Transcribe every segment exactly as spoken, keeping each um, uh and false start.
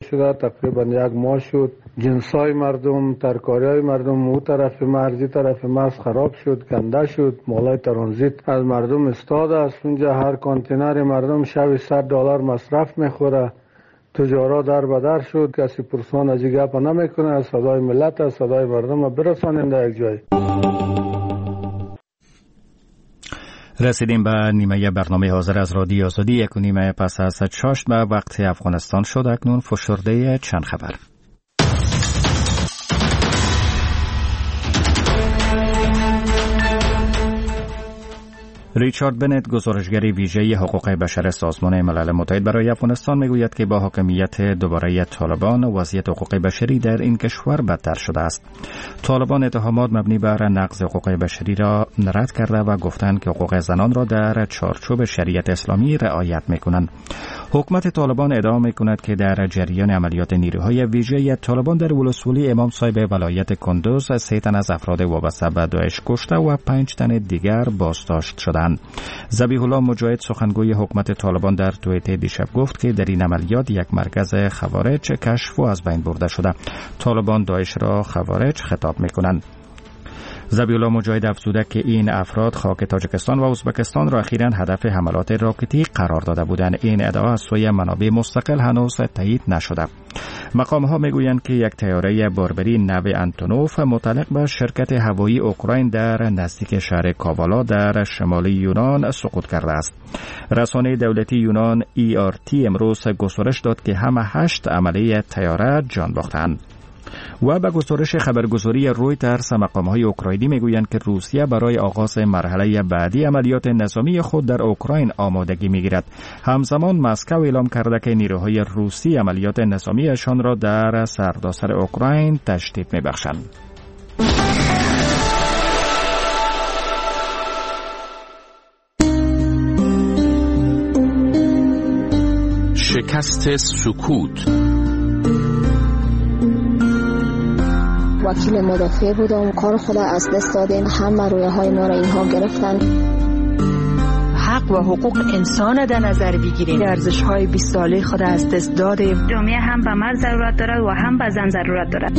شده، تقریبا یک ماه شد. جنسای مردم، ترکاریای مردم او طرف مرزی طرف مرز خراب شد، کنده شد. مالای ترانزیت از مردم استاد است. اونجا هر کانتینر مردم شب صد دلار مصرف میخوره. تجارت در بدر شد. کسی پرسان از گپ نمیکنه. صدای ملت است، صدای مردم برسانیم در یک جای. رسیدیم به نیمه برنامه حاضر از رادیو آزادی. یک و نیمه پس از شش به وقت افغانستان شد. اکنون فشرده چند خبر. ریچارد بنت، گزارشگر ویژه حقوق بشر سازمان ملل متحد برای افغانستان، میگوید که با حاکمیت دوباره طالبان وضعیت حقوق بشری در این کشور بدتر شده است. طالبان اتهامات مبنی بر نقض حقوق بشری را رد کرده و گفتند که حقوق زنان را در چارچوب شریعت اسلامی رعایت میکنند. حکومت طالبان ادعا میکند که در جریان عملیات نیروهای ویژه طالبان در ولسوالی امام صاحب ولایت کندوز سه تن از افراد وابسته به داعش کشته و پنج تن دیگر بازداشت شدند. ذبیح الله مجاهد، سخنگوی حکومت طالبان، در توییت دیشب گفت که در این عملیات یک مرکز خوارج کشف و از بین برده شده. طالبان داعش را خوارج خطاب میکنند. ذبیح الله مجاهد افزوده که این افراد خاک تاجیکستان و ازبکستان را اخیراً هدف حملات راکتی قرار داده بودند. این ادعا از سوی منابع مستقل هنوز تایید نشده. مقام‌ها میگویند که یک طیاره باربری نو انتونوف متعلق به شرکت هوایی اوکراین در نزدیک شهر کاوالا در شمالی یونان سقوط کرده است. رسانه دولتی یونان ای آر تی امروز گزارش داد که همه هشت عمله طیاره جان باختند. و به گزارش خبرگزاری رویترز، مقام‌های اوکراینی میگویند که روسیه برای آغاز مرحله بعدی عملیات نظامی خود در اوکراین آمادگی میگیرد. همزمان مسکو اعلام کرده که نیروهای روسی عملیات نظامیشان را در سرتاسر اوکراین تشدید میبخشند. شکست سکوت. وکیل مدافع بودم، کار خود از دست دادیم، همه رویه های ما را اینها گرفتن. حق و حقوق انسان در نظر بگیریم. ارزش های بیست ساله خود از دست دادیم. جامعه هم به مرد ضرورت دارد و هم به زن ضرورت دارد.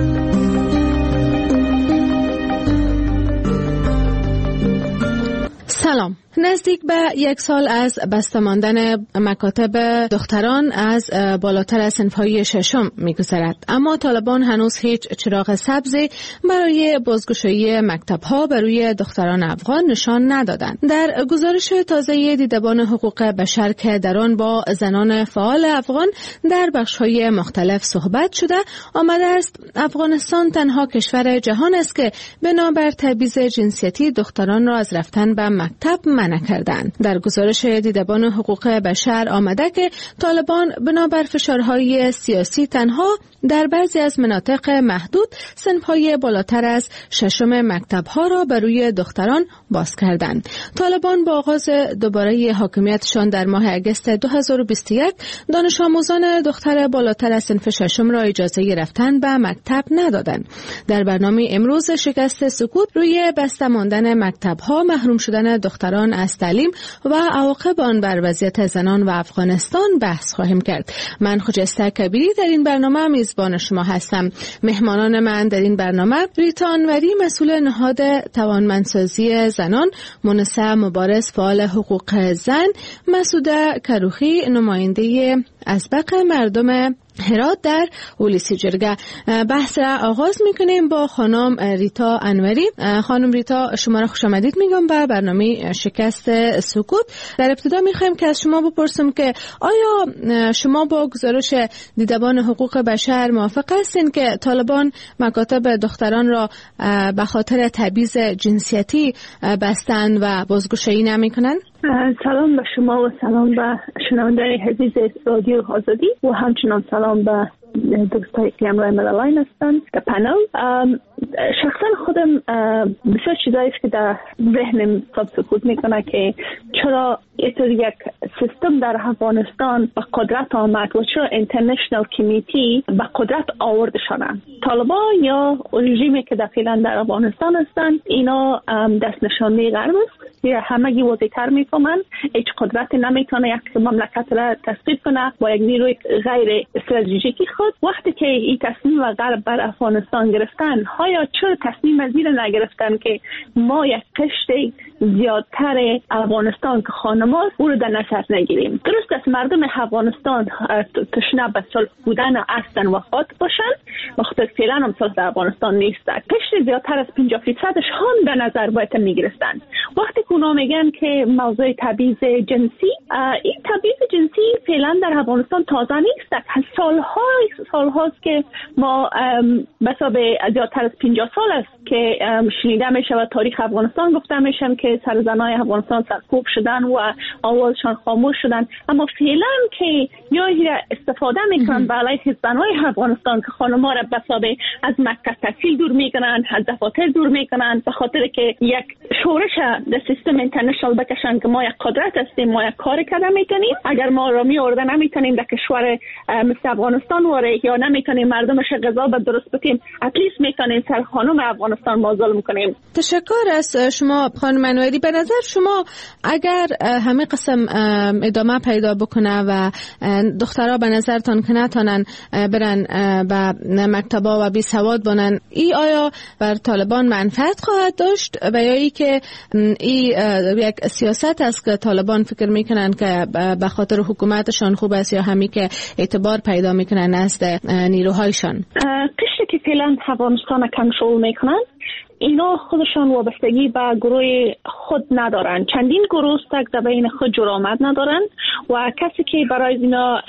سلام. نزدیک به یک سال از بسته ماندن مکاتب دختران از بالاتر از صنف‌های ششم می‌گذرد، اما طالبان هنوز هیچ چراغ سبزی برای بازگشایی مکتب‌ها برای دختران افغان نشان ندادند. در گزارش تازه دیدبان حقوق بشر که در آن با زنان فعال افغان در بخش‌های مختلف صحبت شده، آمده است افغانستان تنها کشور جهان است که بنابر تبعیض جنسیتی دختران را از رفتن به مکتب نکردند. در گزارش دیدبان حقوق بشر آمده که طالبان بنابر فشارهای سیاسی تنها در بعضی از مناطق محدود صنف‌های بالاتر از ششم مکتب‌ها را بر روی دختران باز کردند. طالبان با آغاز دوباره حاکمیتشان در ماه اگست دو هزار و بیست و یک دانش آموزان دختر بالاتر از صنف ششم را اجازه رفتن به مکتب ندادند. در برنامه امروز شکست سکوت روی بسته ماندن مکتب‌ها، محروم شدن دختران از تعلیم و عواقب آن بر وضعیت زنان و افغانستان بحث خواهیم کرد. من خجسته کبیری در این برنامه میزبان شما هستم. مهمانان من در این برنامه: ریتا انوری، مسئول نهاد توانمندسازی زنان، مونسه مبارز، فعال حقوق زن، مسعوده کروخی، نماینده ازبق مردم هرات در اولیسی جرگه. بحث را آغاز میکنیم با خانم ریتا انوری. خانم ریتا، شما را خوش آمدید میگم به برنامه شکست سکوت. در ابتدا میخوایم که از شما بپرسم که آیا شما با گزارش دیدبان حقوق بشر موافق هستین که طالبان مکاتب دختران را به خاطر تبعیض جنسیتی بستن و بازگشایی نمیکنن؟ سلام به شما و سلام به شنوندگان عزیز رادیو آزادی و همچنان سلام به دوستایی که امروز مدلاین هستند در پنل. شخصا خودم بسیار چیزایی که در ذهنم سکوت میکنه که چرا اینطور یک سیستم در افغانستان به قدرت آمد و چرا اینترنشنال کمیتی به قدرت آوردشانند. طالبان یا رژیمی که فعلا در افغانستان هستند، اینا دست نشانده غرب است همگی واضح‌تر میفهمن هیچ قدرت نمیتونه یک مملکت را تسخیر کنه با یک نیروی غیر استراتژیکی خود. وقتی که این تصمیم و غرب بر افغانستان گرفتن، آیا چرا تصمیم از این نگرفتن که ما یک قشر زیادتر افغانستان که خانم‌هاست او رو در نظر نگیریم؟ درست است مردم افغانستان تشنه به صلح بودن هستن و خاط باشن، مخاطر فعلا هم صلح در افغانستان نیست. قشر زیادتر از پنجاه فیصدش هم در نظر باید میگرفتن. وقتی که اونا میگن که موضوع تبعیض جنسی، این تبعیض جنسی فعلا در افغانستان تازه نیست. سال‌ها سال‌هاست که ما بسابه زیادتر از پنجاه سال است که شنیده میشه و تاریخ افغانستان گفته میشن که سر زنای افغانستان سرکوب شدن و آوازشان خاموش شدن. اما فعلا که یا استفاده میکنن به علیه زنای افغانستان که خانم‌ها را بسابه از مکتب تحصیل دور میکنن، از دفاتر دور میکنن، به خاطر که یک شورش در سیستم اینترنشنال بکشن که ما یک قدرت هستیم، ما یک کار کرده میتونیم. اگر ما را میورده نمیتونیم در کشور مثل افغانستان واره یا نمیتونیم مردمش غذا به درست بکنیم، اتلیست میتونیم سر خانم افغانستان ما ظلم کنیم. تشکر از شما خانم انوری. به نظر شما اگر همه قسم ادامه پیدا بکنه و دخترها به نظرتان که نتونن برن به مکتبا و بی سواد بانن، ای آیا بر طالبان منفعت خواهد داشت و یا ای که ای یک سیاست است که طالبان فکر میکنن که به خاطر حکومتشان خوب است یا همی که اعتبار پیدا میکنن نزد نیروهایشان؟ کشتی که فعلا افغانستان کنترل میکنن اینا خودشان وابستگی به گروه خود ندارن. چندین گروه است که بین خود جرأت ندارن و کسی که برای اینا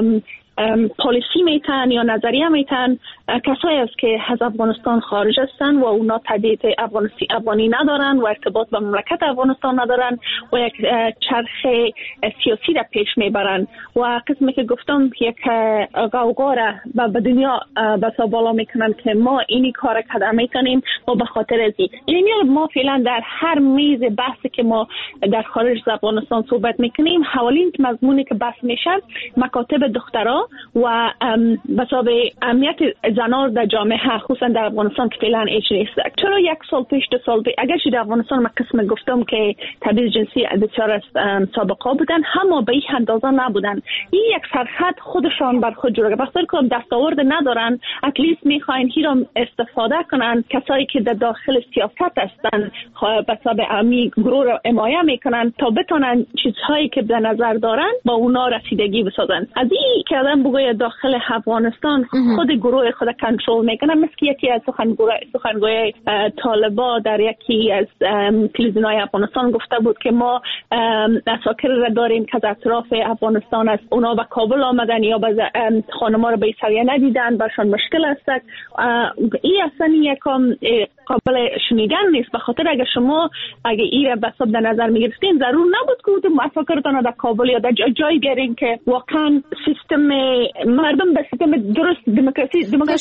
پالیسی میتن یا نظریه میتن کسایی است که از افغانستان خارج هستن و اونا طبیعت افغانی ندارن و ارتباط با مملکت افغانستان ندارن و یک چرخ سیاسی را پیش میبرن و قسمی که گفتم یک غوغا را به دنیا بسا بالا میکنن که ما اینی کار کردن میکنیم و به خاطر ازی. یعنی ما فعلا در هر میز بحثی که ما در خارج از افغانستان صحبت میکنیم حوالین مضمونی که بحث میشه مکاتب دخترها و بسابه اهمیت زنان در جامعه خصوصا در افغانستان که فعلا هیچ نیست. چرا یک سال پیش دو سال پیش اگر در افغانستان من قسم گفتم که تبعیض جنسی بسیار از سابقه بودن، اما به این اندازه نبودن. این یک سرحد خودشان بر خود جوړه بخاطر که دستاورد ندارن، اتلیست میخواین هیرم استفاده کنن کسایی که در داخل سیاست هستن بسابه امی گروه را حمایت میکنن تا بتونن چیزهایی که در نظر دارن با اونا رسیدگی بسازن. از این که آدم بگوی داخل افغانستان خود گروه خود کنترل میکنه، مثل یکی از سخنگوی طالبا در یکی از تلویزیون‌های افغانستان گفته بود که ما اساکر را داریم که از اطراف افغانستان است، اونا به کابل آمدن یا به خانم‌ها را به سریع ندیدن، برشان مشکل است. این اصلا یکم قابل شنیدن نیست. به خاطر اگر شما اگه این را به حساب در نظر میگرفتین ضرور نبود که مساکرتان در کابل یا در جای بیارین که واقعا سیستم مردم به سیستم درست دموکراسی دموکراسی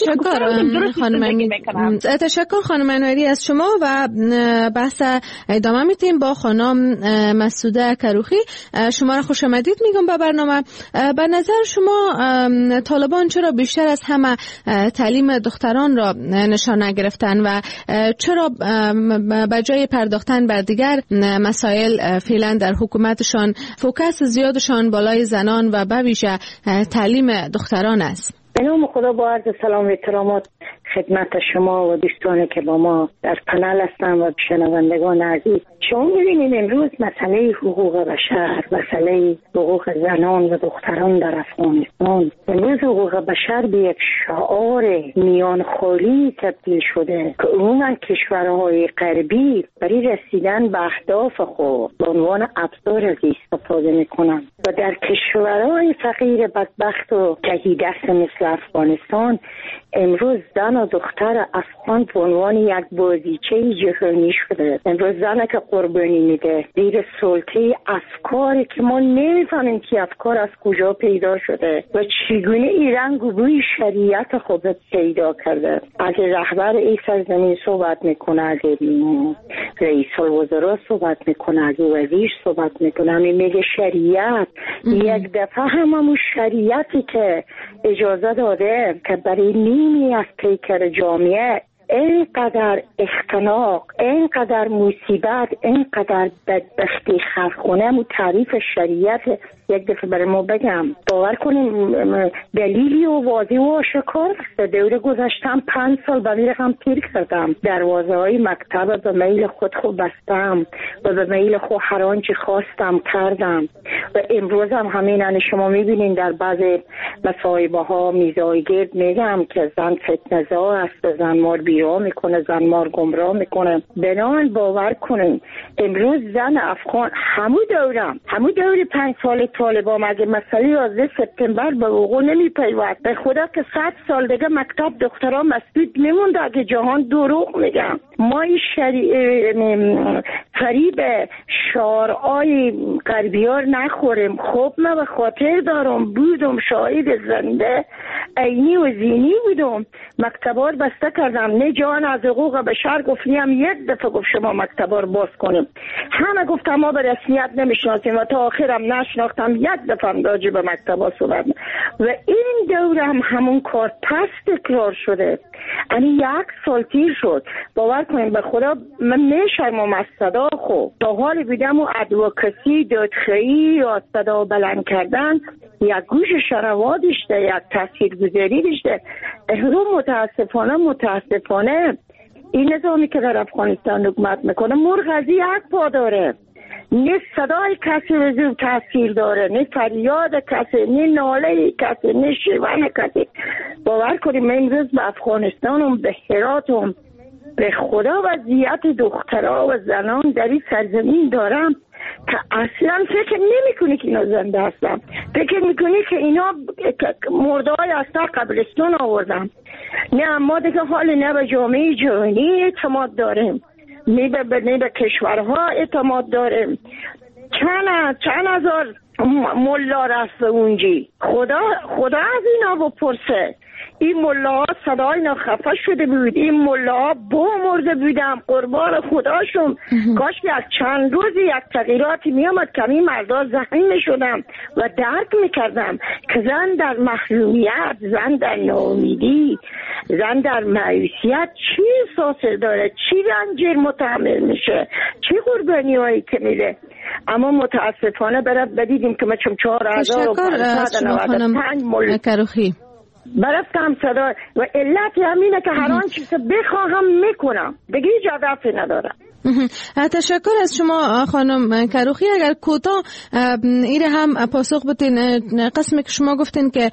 خانم. تشکر خانم انوری از شما و بحث ادامه میتیم با خانم مسعوده کروخی. شما را خوش آمدید میگم به برنامه. به نظر شما طالبان چرا بیشتر از همه تعلیم دختران را نشان نگرفتن و چرا به جای پرداختن بر دیگر مسائل فعلا در حکومتشان فوکس زیادشان بالای زنان و به ویژه تعلیم دختران است؟ به نام خدا با عرض سلام و احترامات خدمت شما و دوستانی که با ما در پنل هستن و شنوندگان عزیز. شما می‌بینید امروز مسئله حقوق بشر، مسئله حقوق زنان و دختران در افغانستان امروز حقوق بشر به یک شعار میان خالی تبدیل شده که عموما کشورهای غربی برای رسیدن به اهداف خود به عنوان ابزار از استفاده میکنند و در کشورهای فقیر بدبخت و تهیدست مثل افغانستان امروز زن و دختر افغان به عنوان یک بازیچه جهانی شده. امروز زن که قربانی میده زیر سلطه افکاری که ما نمیفهمیم که افکار از کجا پیدا شده و چگونه ایران گوی شریعت خود پیدا کرده. اگه رهبر ای سرزمین صحبت میکنه، اگه رئیس الوزراء صحبت میکنه، اگه وزیر صحبت میکنه، میگه شریعت. یک دفعه هممون شریعتی که اجازه داده که برای نیمی از پیکر جامعه اینقدر اختناق، اینقدر مصیبت، اینقدر بدبختی خلقونه و تعریف شریعت یک دفعه برای ما بگم. باور کنیم دلیلی و واضح و آشکار است. دوره گذشتم پنج سال به این رقم پیر کردم. دروازه های مکتب به میل خود خود بستم و به میل خود هر آنچه خواستم کردم و امروز هم همین. شما میبینین در بعض مصاحبه ها میزای گرد میگم که زن فتنه‌زا است، زن مار بیرا میکنه، زن مار گمراه میکنه. بنابراین باور کنین امروز زن افغان همو دورم همو دوری پنج سال طالبان اگه مسئله یازده سپتامبر به وقوع نمیپیوست به خدا که صد سال دیگه مکتب دخترها مسدود میموند. اگه جهان دروغ میگم. ما این شری... فریب شعارهای غربیار نخوریم. خب من به خاطر دارم بودم شاهد زنده عینی و زینی بودم. مکتبار بسته کردم. نه جان از حقوق بشر گفتیم یک دفعه گفت شما مکتبار باز کنیم. همه گفتم ما به رسمیت نمیشناسیم و تا آخرم نشناختم. یک دفعه هم راجع به مکتبا صحبت و این دوره هم همون کار پس تکرار شده. یعنی یک سال تیر شد. باور کنیم به خدا من نشرمم از صدا خو تا حال بیدم و ادوکسی دادخواهی یا صدا بلند کردن یک گوش شنوا داشته، یک تاثیرگذاری داشته. رو متاسفانه متاسفانه این نظامی که در افغانستان حکومت میکنه مرغزی یک پا داره. نه صدای کسی رو تاثیر داره، نه فریاد کسی، نه ناله کسی، نه شیون کسی. باور کنیم من امروز به افغانستانم به هراتم به خدا وضعیت دخترها و زنان در این سرزمین دارم که اصلا فکر نمی کنی که اینا زنده هستم. فکر میکنی که اینا مردهای هستا قبرستان آوردم. نه ما دیگه حال نه به جامعه جهانی اعتماد داریم، نه به نه به کشورها اعتماد داریم. چند چند هزار ملا رفت اونجی. خدا خدا از اینا بپرسه. این ملاها صدای اینا خفه شده بود. این ملاها بو مرده بودم قربان خداشون. کاش یک چند روزی یک تغییراتی می آمد که این مردا ذهن می شدم و درک می کردم که زن در محرومیت، زن در ناامیدی، زن در مایوسیت چی احساس داره، چی رنج متحمل میشه، چی قربانی هایی که میده. اما متاسفانه برد بدیدیم که ما چون چهار هزار و پنج مل کروخی برفتم صدا و علت همینه که هر آن چیز بخواهم میکنم دیگه هیچ هدفی ندارم. تشکر از شما خانم کروخی. اگر کوتاه این هم پاسخ بدین قسمی که شما گفتین که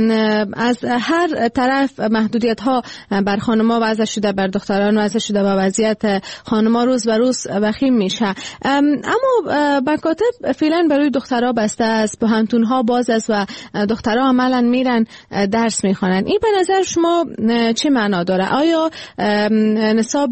از هر طرف محدودیت ها بر خانم‌ها وضع شده، بر دختران وضع شده و وضعیت خانم‌ها روز به روز وخیم میشه، اما مکاتب فعلا برای دخترها بسته است، پوهنتون‌ها باز است و دخترها عملاً میرن درس میخوانن. این به نظر شما چه معنا داره؟ آیا نصاب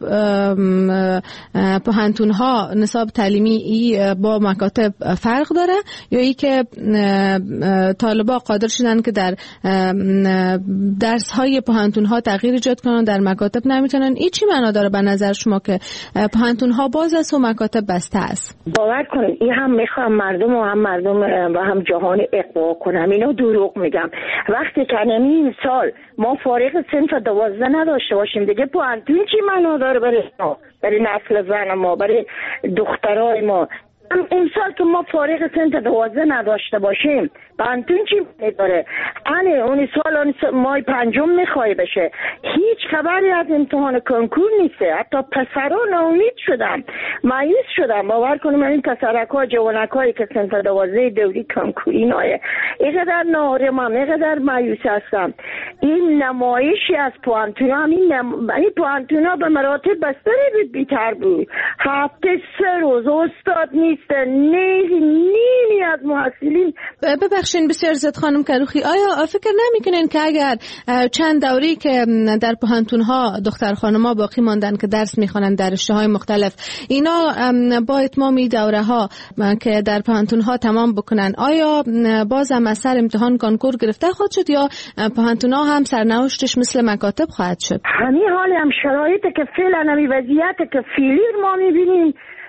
پوهنتون ها نصاب تعلیمی با مکاتب فرق داره یا ای که طالبا قادر شدن که در درس های پوهنتون ها تغییر ایجاد کنن، در مکاتب نمیتونن؟ این چی معنا داره به نظر شما که پوهنتون ها باز است و مکاتب بسته است؟ باور کنید این هم میخوام مردم و هم مردم و هم جهان اقوا کنم. اینو دروغ میگم. وقتی که نیم سال ما فارغ صنف دوازده نداشته باشیم دیگه پوهنتون چی معنا داره برای ما، برای نسل زن ما، برای دخترای ما؟ امسال که ما فارغ سنت دوازده نداشته باشیم پوهنتون چی می‌داره؟ انی اون سال اون مای پنجم میخوای بشه. هیچ خبری از امتحان کنکور نیسته. حتی پسران ناامید شدم، مایوس شدم. باور کنیم این پسرک‌ها جوانکایی که سنت دوازده دوری کنکوری نایه اینقدر نارمم، اینقدر مایوس هستم. این نمایشی از پوهنتون هم این, نم... این پوهنتون ها به مراتب بستری بود بیتر بود. هفته سه روز استاد نیسته، نیزی نیمی از محصلین. ببخشین بسیار زد خانم کروخی، آیا فکر نمیکنین که اگر چند دوری که در پوهنتون ها دختر خانم ها باقی ماندن که درس میخوانن در رشته های مختلف، اینا با اتمام این دوره ها که در پوهنتون ها تمام بکنن، آیا باز هم از سر امتحان کنکور گرفته خواهد شد یا پوهنتون ها هم سرنوشتش مثل مکاتب خواهد شد؟ همین حال هم شرایطی که فعلا همی وضعیت که فعلی ما میبینیم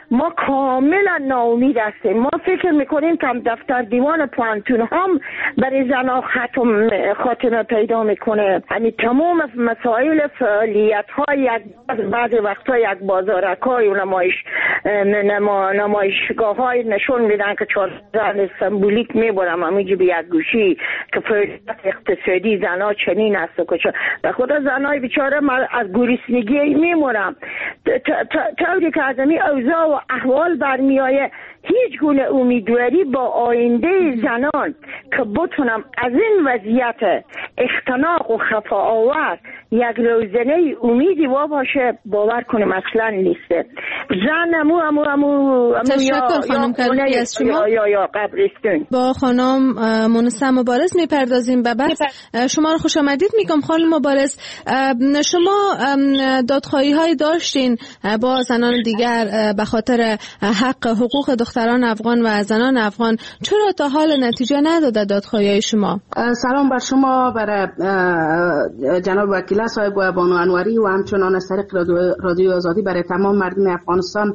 ما کاملا ناامید هستیم. ما فکر میکنیم که دفتر دیوان پانتون هم برای زنها ختم خاتمه پیدا میکنه. یعنی تمام مسائل فعالیت های یک بعض وقتا یک بازارک های و نمایش نما نمایشگاه های نشون میدن که چهار زن سمبولیک میبرم همینجا به یک گوشی که فعالیت اقتصادی زنها چنین است و که به خدا زنهای بیچاره از گریسنگی میمورم. طوری که از این اوضاع و احوال برمی آیه هیچ گونه امیدواری با آینده زنان که بتونم از این وضعیت اختناق و خفا آور یک روزنه امیدی و باشه باور کنیم اصلا نیسته. زن امو امو امو تشکر خانم کریمی از شما. یا یا قبرستون. با خانم مونسه مبارز میپردازیم به بحث. شما رو خوش آمدید میگم خانم مبارز. شما دادخواهی های داشتین با زنان دیگر به خاطر حق حقوق دختران افغان و زنان افغان، چرا تا حال نتیجه نداده دادخواهی شما؟ سلام بر شما، بر جناب وکیل صاحب و بانو انوری و همچنان از طریق رادیو آزادی برای تمام مردم افغانستان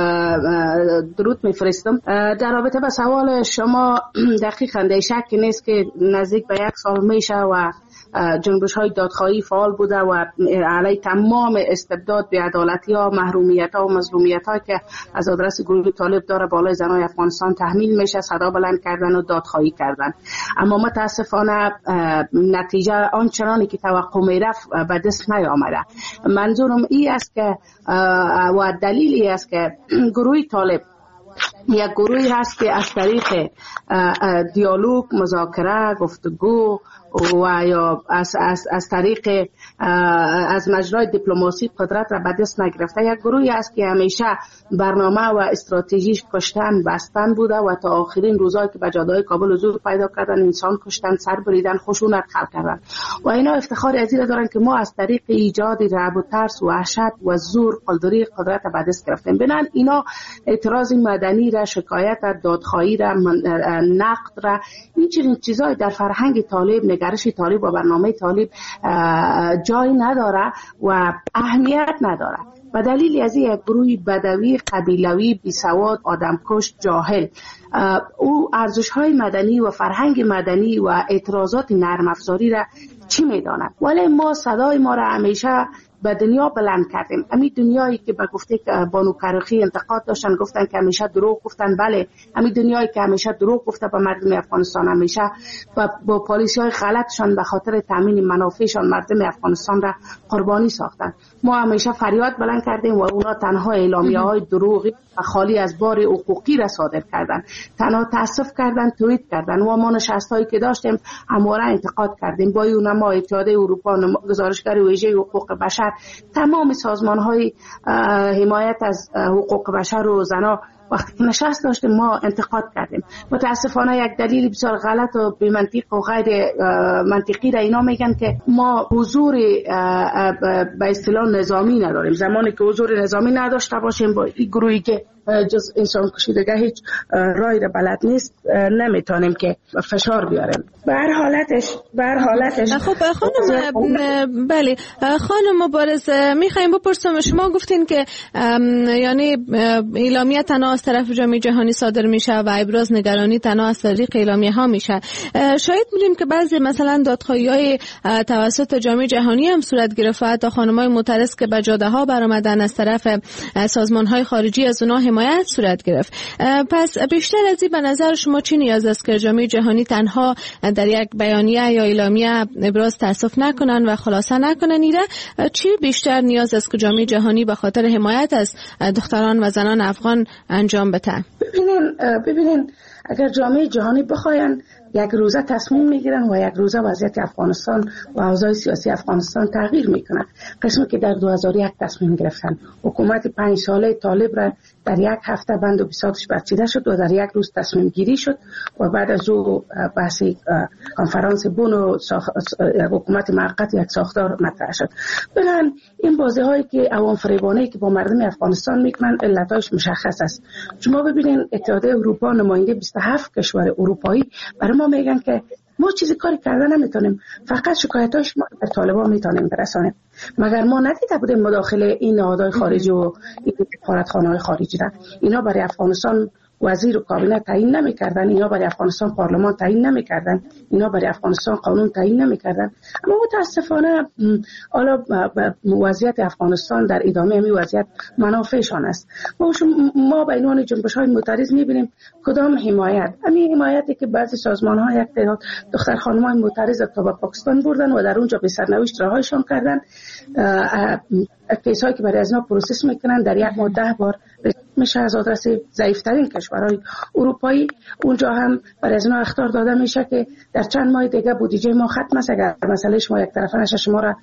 درود میفرستم. در رابطه با سوال شما دقیقاً در شک نیست که نزدیک به یک سال میشه و جنبش های دادخواهی فعال بوده و علیه تمام استبداد، بی‌عدالتی ها، محرومیت ها و مظلومیت ها که از آدرس گروه طالب داره بالای زنای افغانستان تحمیل میشه صدا بلند کردن و دادخواهی کردن. اما متاسفانه نتیجه آنچنانی که توقع میرفت به دست نیامده. منظورم این است که و دلیلی است که گروه طالب یک گروهی هست که از طریق دیالوگ، مذاکره، گفتگو و یا از, از, از طریق از مجرای دیپلماسی قدرت را به دست نگرفته. یک گروهی است که همیشه برنامه و استراتژیش کشتن بستن بوده و تا آخرین روزایی که به جاده‌های کابل حضور پیدا کردن انسان کشتن، سر بریدن، خشونت خلق کردن و اینا افتخار از این دارن که ما از طریق ایجاد رعب و ترس و وحشت و زور قلدری قدرت به دست گرفتیم. بنان اینا اعتراض مدنی را، شکایت را، دادخواهی را، نقد را، این چنین چیزای در فرهنگ طالب، نگرش طالب و برنامه طالب جای نداره و اهمیت نداره. به دلیل از یک گروه بدوی، قبیلوی، بیسواد، آدمکش، جاهل، او ارزش‌های مدنی و فرهنگ مدنی و اعتراضات نرم افزاری را چی میداند؟ ولی ما صدای ما را همیشه به دنیا بلند کردیم. همین دنیایی که به گفته که بانو کرخی انتقاد داشتن، گفتن که همیشه دروغ گفتن، بله همین دنیایی که همیشه دروغ گفته به مردم افغانستان، همیشه با, با پالیسی‌های غلطشان به خاطر تامین منافعشان مردم افغانستان را قربانی ساختن. ما همیشه فریاد بلند کردیم و اونا تنها اعلامیه‌های دروغی و خالی از بار حقوقی را صادر کردن، تنها تاسف کردن، توییت کردن و ما نشستایی که داشتیم همواره انتقاد کردیم. با اونما اتحادیه اروپا، گزارشگر ویژه حقوق بشر، تمام سازمان‌های حمایت از حقوق بشر و زنان وقتی که نشست داشتیم ما انتقاد کردیم. متاسفانه یک دلیل بسیار غلط و بی منطق و غیر منطقی را اینا میگن که ما حضور به اصطلاح نظامی نداریم. زمانی که حضور نظامی نداشته باشیم با این گروهی که جز انسان کشیدگی هیچ رای را بلد نیست نمیتونیم که فشار بیاریم. به هر حالتش به هر حالتش خب خانم بله خانم مبارز میخوایم بپرسم، شما گفتین که یعنی اعلامیه تنها از طرف جامعه جهانی صادر میشه و ابراز نگرانی تنها از طریق اعلامیه ها میشه. شاید بودیم که بعضی مثلا دادخواهی های توسط جامعه جهانی هم صورت گرفته، تا خانمای معترض که به جاده ها برآمدن از طرف سازمان های خارجی از اونها حمایت صورت گرفت. پس بیشتر از این به نظر شما چی نیاز است که جامعه جهانی تنها در یک بیانیه یا اعلامیه ابراز تاسف نکنن و خلاصه نکنن؟ ایره چی بیشتر نیاز است که جامعه جهانی به خاطر حمایت از دختران و زنان افغان انجام بده؟ ببینین ببینین اگر جامعه جهانی بخواین یک روزه تصمیم میگیرن و یک روزه وضعیت افغانستان و اوضاع سیاسی افغانستان تغییر میکنه. قسمی که در دو هزار و یک تصمیم گرفتن، حکومت پنج ساله طالب را در یک هفته بند و بساطش بسیده شد و در یک روز تصمیم گیری شد و بعد از او بحثی کنفرانس بون و حکومت موقت یک ساختار مطرح شد. بلان این بازی هایی که عوام فریبانه که با مردم افغانستان میکنن علتاش مشخص است. شما ببینید اتحادیه اروپا نماینده بیست و هفت کشور اروپایی برای ما میگن که ما چیزی کاری کرده نمیتونیم، فقط شکایتاش ما در طالبان میتونیم برسانیم. مگر ما ندیده بودیم مداخله این نهادهای خارجی و این سفارتخانه‌های خارجی را؟ اینا برای افغانستان وزیر و کابینه تعیین نمی‌کردن، اینا برای افغانستان پارلمان تعیین نمی‌کردن، اینا برای افغانستان قانون تعیین نمی‌کردن. اما متاسفانه حالا وضعیت افغانستان در ادامه همین وضعیت منافعشان است. ما ما به عنوان جنبش‌های معترض می‌بینیم کدام حمایت، همین حمایتی که بعضی سازمان‌ها یک تعداد دختر خانم‌های معترض تا به پاکستان بردن و در اونجا به سرنوشت رهایشان کردن، کیسایی که برای از اینا پروسس میکنن در یک ماه ده بار میشه از آدرس ضعیفترین کشورهای اروپایی. اونجا هم برای از اینا اخطار داده میشه که در چند ماه دیگه بودجه ما ختم است، اگر مسئله شما یک طرفه نشه شما را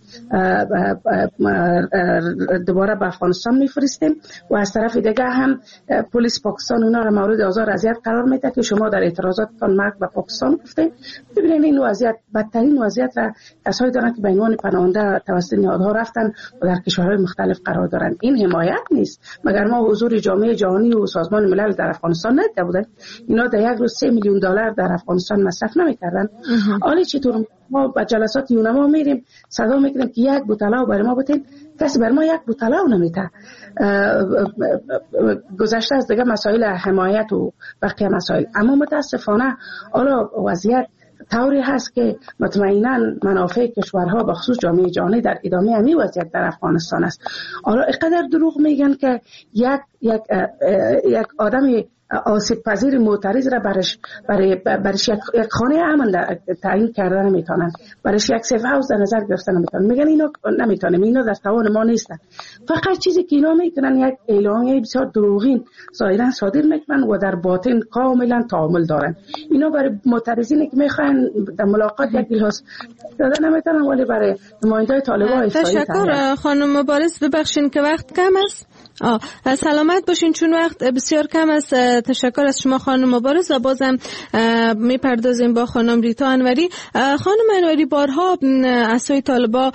دوباره به افغانستان میفرستیم. و از طرف دیگه هم پلیس پاکستان اونا را مورد آزار اذیت قرار میده که شما در اعتراضاتتان مرگ به پاکستان گفتین. ببینید این وضعیت بدترین وضعیت را کسایی دارن که به عنوان پناهنده توسط نهادها رفتن و در کشورهای مختلف قرار دارن. این حمایت نیست. مگر ما حضور جامعه جهانی و سازمان ملل در افغانستان ندیده بودیم؟ اینا در یک روز سه میلیون دلار در افغانستان مصرف نمیکردن. حالا چطور ما به جلسات یونما میریم صدا میکنیم که یک بوتلاو برای ما بتین، کسی برای ما یک بوتلاو نمیده. گذشته از دیگه مسائل حمایت و بقیه مسائل، اما متاسفانه حالا وضعیت طوری هست که مطمئنا منافع کشورها به خصوص جامعه جهانی در ادامه همین وضعیت در افغانستان است. حالا اینقدر دروغ میگن که یک یک یک آدمی آسیب پذیر معترض را برش برای برش یک, یک خانه امن تعیین کردن نمیتونن، برش یک سیف هاوس در نظر گرفتن نمیتونن. میگن اینا نمیتونیم، اینا در توان ما نیستن. فقط چیزی که اینا میکنن یک اعلامیه بسیار دروغین ظاهرا صادر میکنن و در باطن کاملا تعامل دارن. اینا برای معترضینی که میخوان در ملاقات یک لحاظ دادن نمیتونن، ولی برای نمایندای طالبان ایستایی. تشکر خانم مبارز، ببخشید که وقت کم است. آه سلامت باشین چون وقت بسیار کم است. تشکر از شما خانم مبارز. و بازم میپردازیم با خانم ریتا انوری. خانم انوری، بارها از سوی طالبا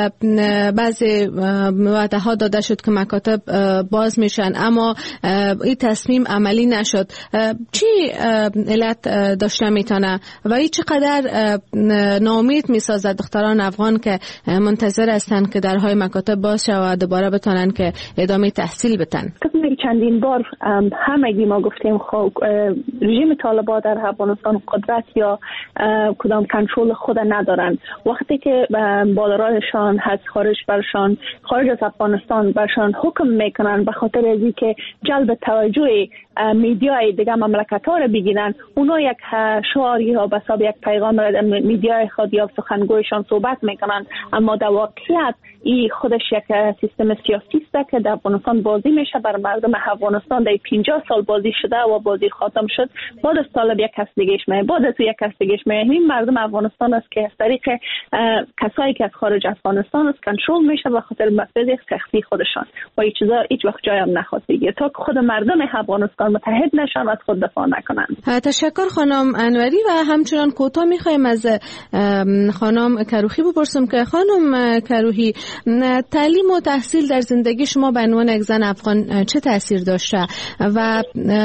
بعضی وعده ها داده شد که مکاتب باز میشن، اما این تصمیم عملی نشد. چی علت داشته میتونه و این چقدر ناامید میسازد دختران افغان که منتظر هستند که درهای مکاتب باز شود و دوباره بتونن که ادامه تحصیل بتن؟ چندین بار همگی ما گفتیم خب رژیم طالبان در افغانستان قدرت یا کدام کنترل خود ندارن. وقتی که بالارانشان از خارج برشان خارج از افغانستان برشان حکم میکنن به خاطر از اینکه جلب توجه میدیای دیگه مملکت‌ها رو بگیرن، اونا یک شعاری ها به حساب یک پیغام را میدیای خود یا سخنگویشان صحبت میکنن، اما در واقعیت این خودش یک سیستم سیاسی است که در افغانستان بازی میشه بر مردم افغانستان. در پنجاه سال بازی شده و بازی خاتم شد. بعد از طالب یک کس دیگهش میه، بعد از یک کس دیگهش میه. این مردم افغانستان است که از طریق کسایی که از خارج افغانستان است کنترل میشه به خاطر مفاد شخصی خودشان و این چیزا هیچ وقت جای هم نخواهد بگیره تا خود مردم افغانستان متحد نشن و از خود دفاع نکنند. تشکر خانم انوری. و همچنان کوتاه میخوایم از خانم کروخی بپرسم که خانم کروخی، تعلیم و تحصیل در زندگی شما به عنوان یک زن افغان چه تاثیر داشته و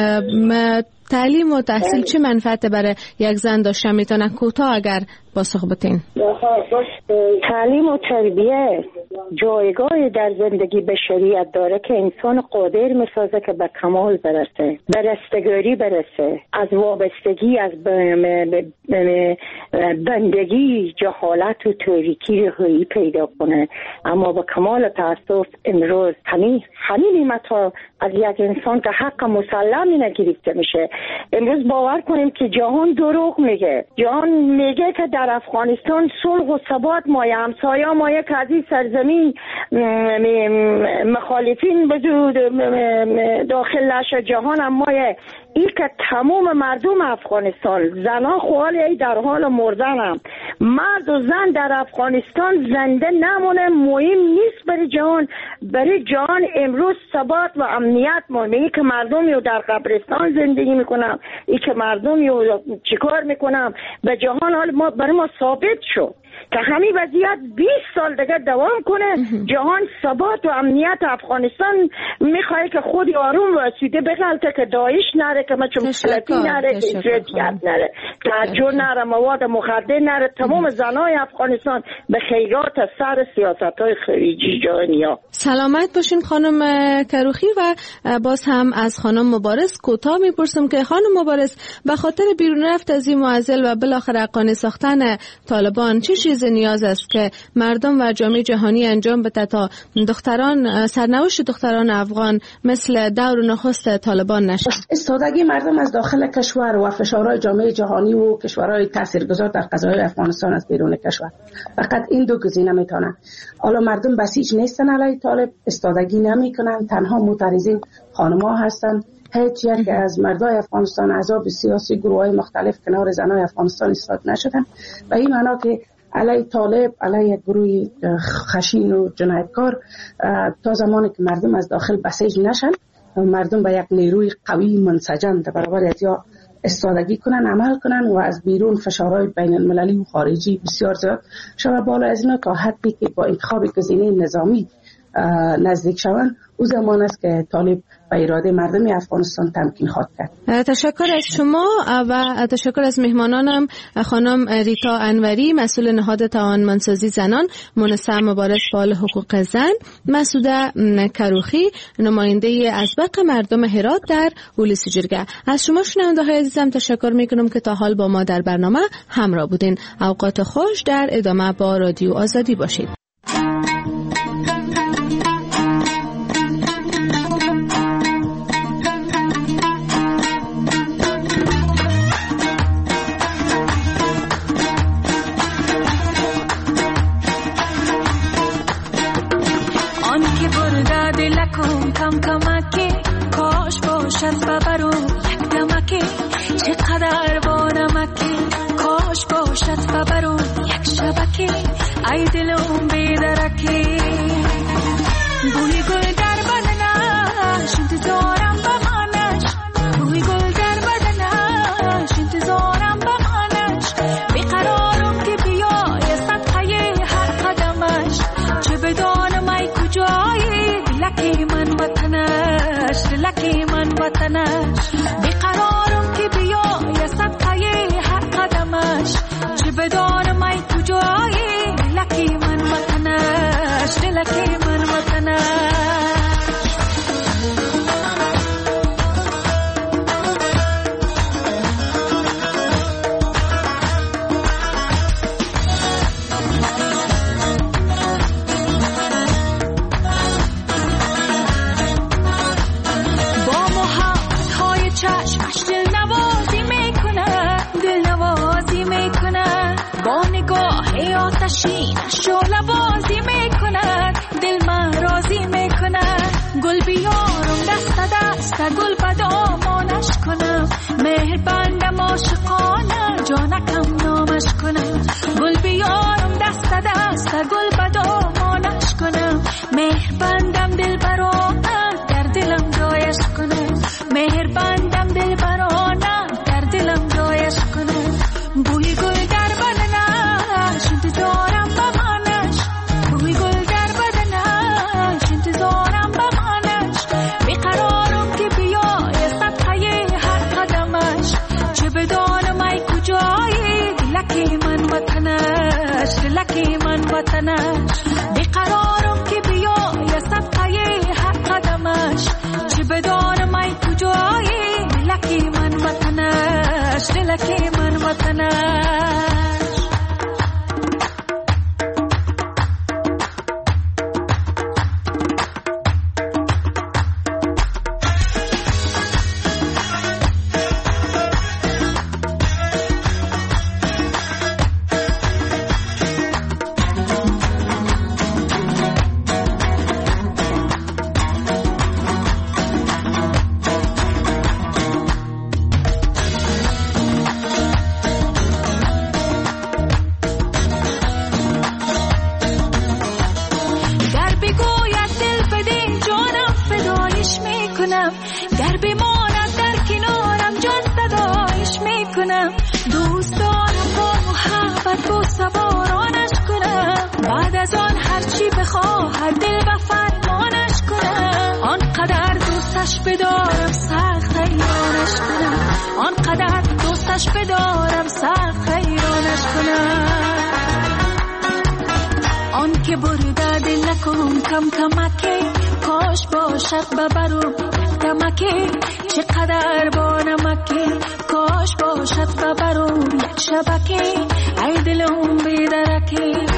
تعلیم و تحصیل چه منفعت برای یک زن داشته؟ میتونه کوتاه اگر پاسخ بدین. تعلیم و تربیت جایگاهی در زندگی بشریت داره که انسان قادر میسازه که به کمال برسه، به رستگاری برسه، از وابستگی، از بندگی، جهالت و تاریکی رهایی پیدا کنه. اما به کمال تاسف امروز همین همین نعمت‌ها از یک انسان که حق مسلمی نگرفته میشه. امروز باور کنیم که جهان دروغ میگه. جهان میگه که در افغانستان صلح و ثبات مایه همسایه مایه که از این سرزمین مخالفین بدود داخل نشه جهان هم مایه. این که تمام مردم افغانستان زنان خواهی در حال مردن هم، مرد و زن در افغانستان زنده نمونه. مهم نیست برای جهان. برای جهان امروز ثبات و امنیت مهمه. ای که مردمی رو در قبرستان زندگی میکنم، ای که مردمی رو چیکار میکنم به جهان حال ما برای ما ثابت شد. که همین وضعیت بیست سال دیگه دوام کنه. جهان ثبات و امنیت افغانستان میخواد که خود آروم واسیده بغلطه که داعش نره، که مچمسلتی نره، که اسرائیلیت نره، تحجر نره، مواد مخدر نره. تمام زنای افغانستان به خیرات سر سیاست های خارجی جهانیا. سلامت باشین خانم کروخی. و باز هم از خانم مبارز کوتاه میپرسم که خانم مبارز به خاطر بیرون رفت از این معضل و بالاخره قانع ساختن طالبان چه چیز نیاز است که مردم و جامعه جهانی انجام بده تا دختران سرنوشت دختران افغان مثل دور نخست طالبان نشه؟ استادگی مردم از داخل کشور و فشارهای جامعه جهانی و کشورهای تاثیرگذار در قضایای افغانستان از بیرون کشور، فقط این دو گزینه میتونه. حالا مردم بسیج نیستن علیه طالب، استادگی نمیکنن، تنها معترضین خانم‌ها هستن. هیچ یک از مردای افغانستان احزاب سیاسی گروه‌های مختلف کنار زنای افغانستان ایستاد نشدن و این معنا که علیه طالب، علیه گروه خشین و جنایتکار، تا زمانی که مردم از داخل بسیج نشن، مردم به یک نیروی قوی منسجم در برابر از یا استادگی کنن، عمل کنن و از بیرون فشارهای بین المللی و خارجی بسیار زیاد شما بالا از اینا تا حدی که با انتخاب گزینه نظامی نزدیک شوند، او زمان است که طالب به اراده مردم افغانستان تمکین خواهد کرد. تشکر از شما و تشکر از مهمانانم، خانم ریتا انوری مسئول نهاد توانمندسازی زنان، مونسه مبارز فعال حقوق زن، مسعوده کروخی نماینده ازبق مردم هرات در اولسی جرگه. از شما شنونده های عزیزم تشکر میکنم که تا حال با ما در برنامه همراه بودین. اوقات خوش در ادامه با رادیو آزادی باشید. کم کمکی کاش باشد ببرو یک دمکی چقدر با نمکی کاش باشد ببرو یک شبکی ای دلم بیدرکی بوی گل در بدنش انتظارم بمانش بوی گل در بدنش انتظارم بمانش بیقرارم که بیای صدقه هر قدمش چه بدانم ای کجایی لکی من وطنش لکی من وطنش بیقرارم که بیای صدقه هر قدمش چه بدانم ای کجایی لکی من وطنش لکی من وطنش. شعله بازی میکند دل من راضی میکند گل بیارم دست دست گل به دامانش کنم مهر بندم عاشقانه جانکم نامش کنم گل بیارم دست دست گل به دامانش کنم مهر بندم دل برانه در دلم جایش کنم مهر بندم دل برانه در دلم جایش کنم بوی گل در بدنش انتظارم بمانش بوی گل در بدنش انتظارم بمانش بیقرارم که بیای صدقه هر قدمش چه بدانم ای کجایی لکی من وطنش لکی من وطنش بیقرارم که بیای صدقه هر قدمش چه بدانم ای کجایی لکی من وطنش لکی من وطنش. دوستش بدارم سخت حیرانش کنم، آنقدر دوستش بدارم سخت حیرانش کنم. آن که برده دل نکن کم کمکی، کاش باشد ببرو کمکی، چقدر با نمکی، کاش باشد ببرو یک شبکی، ای دلم بیدرکی.